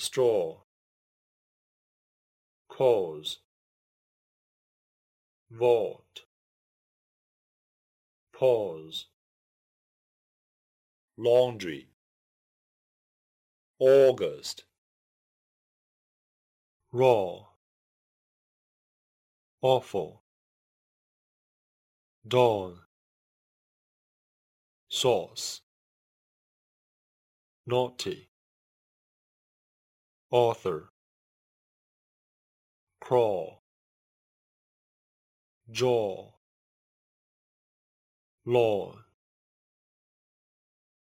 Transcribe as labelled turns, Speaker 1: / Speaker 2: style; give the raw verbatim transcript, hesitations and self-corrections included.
Speaker 1: straw, cause, vault, pause, laundry, August, raw, awful, dawn, sauce, naughty, author, crawl, jaw, lawn,